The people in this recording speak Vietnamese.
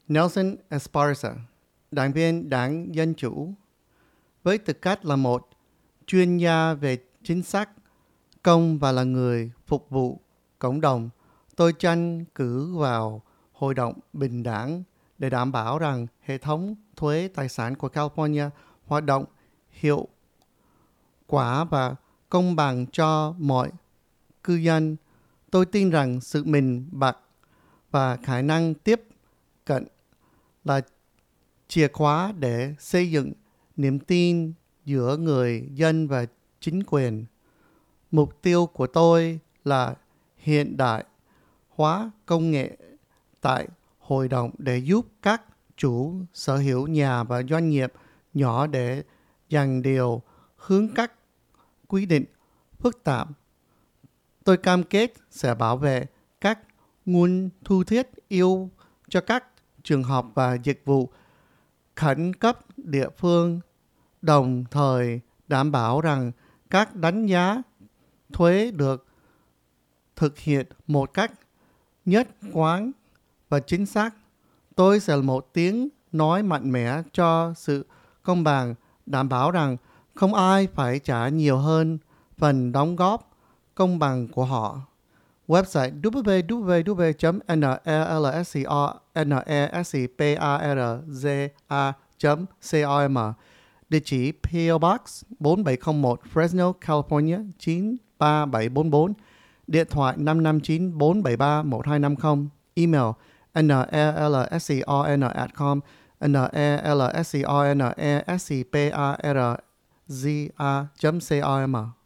Nelson Esparza, đảng viên Đảng Dân Chủ. Với tư cách là một chuyên gia về chính sách công và là người phục vụ cộng đồng, tôi tranh cử vào Hội đồng Bình đẳng để đảm bảo rằng hệ thống thuế tài sản của California hoạt động hiệu quả và công bằng cho mọi cư dân. Tôi tin rằng sự minh bạch và khả năng tiếp cận là chìa khóa để xây dựng niềm tin giữa người dân và chính quyền. Mục tiêu của tôi là hiện đại hóa công nghệ tại hội đồng để giúp các chủ sở hữu nhà và doanh nghiệp nhỏ để dành điều hướng các quy định phức tạp. Tôi cam kết sẽ bảo vệ các nguồn thu thiết yếu cho các trường học và dịch vụ khẩn cấp địa phương, đồng thời đảm bảo rằng các đánh giá thuế được thực hiện một cách nhất quán và chính xác. Tôi sẽ là một tiếng nói mạnh mẽ cho sự công bằng, đảm bảo rằng không ai phải trả nhiều hơn phần đóng góp công bằng của họ. Website www.nelsparza.com. Địa chỉ PO Box 4701 Fresno, California 93744. Điện thoại 559-473-1250. Email nelsparza@com. nelsparza.com.